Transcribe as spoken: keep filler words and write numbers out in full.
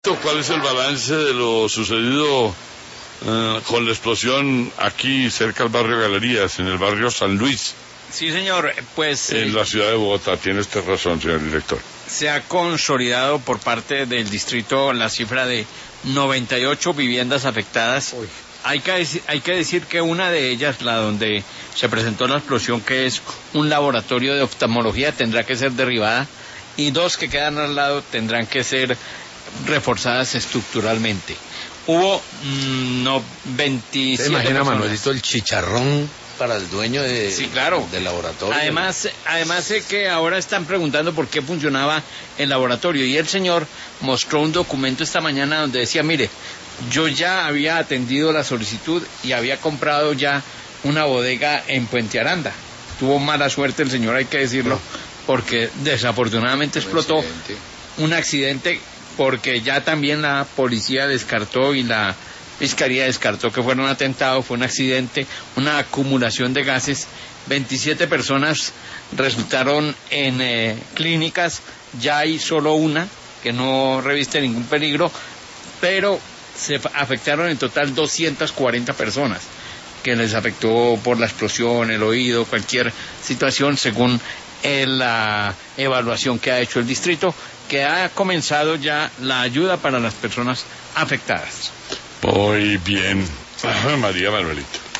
¿Cuál es el balance de lo sucedido uh, con la explosión aquí cerca del barrio Galerías, en el barrio San Luis? Sí, señor, pues... En eh, la ciudad de Bogotá, tiene usted razón, señor director. Se ha consolidado por parte del distrito la cifra de noventa y ocho viviendas afectadas. Uy. Hay que, hay que decir que una de ellas, la donde se presentó la explosión, que es un laboratorio de oftalmología, tendrá que ser derribada, y dos que quedan al lado tendrán que ser reforzadas estructuralmente. Hubo mmm, no, veintisiete... ¿Se imagina, Manuelito, el chicharrón para el dueño de, sí, claro. del laboratorio? Además, además sé que ahora están preguntando por qué funcionaba el laboratorio, y el señor mostró un documento esta mañana donde decía, mire, yo ya había atendido la solicitud y había comprado ya una bodega en Puente Aranda. Tuvo mala suerte el señor, hay que decirlo, porque desafortunadamente explotó un accidente. un accidente porque ya también la policía descartó y la fiscalía descartó que fuera un atentado, fue un accidente, una acumulación de gases. veintisiete personas resultaron en eh, clínicas, ya hay solo una que no reviste ningún peligro, pero se afectaron en total doscientas cuarenta personas, que les afectó por la explosión, el oído, cualquier situación, según el, la evaluación que ha hecho el distrito, que ha comenzado ya la ayuda para las personas afectadas. Muy bien. María Manuelito.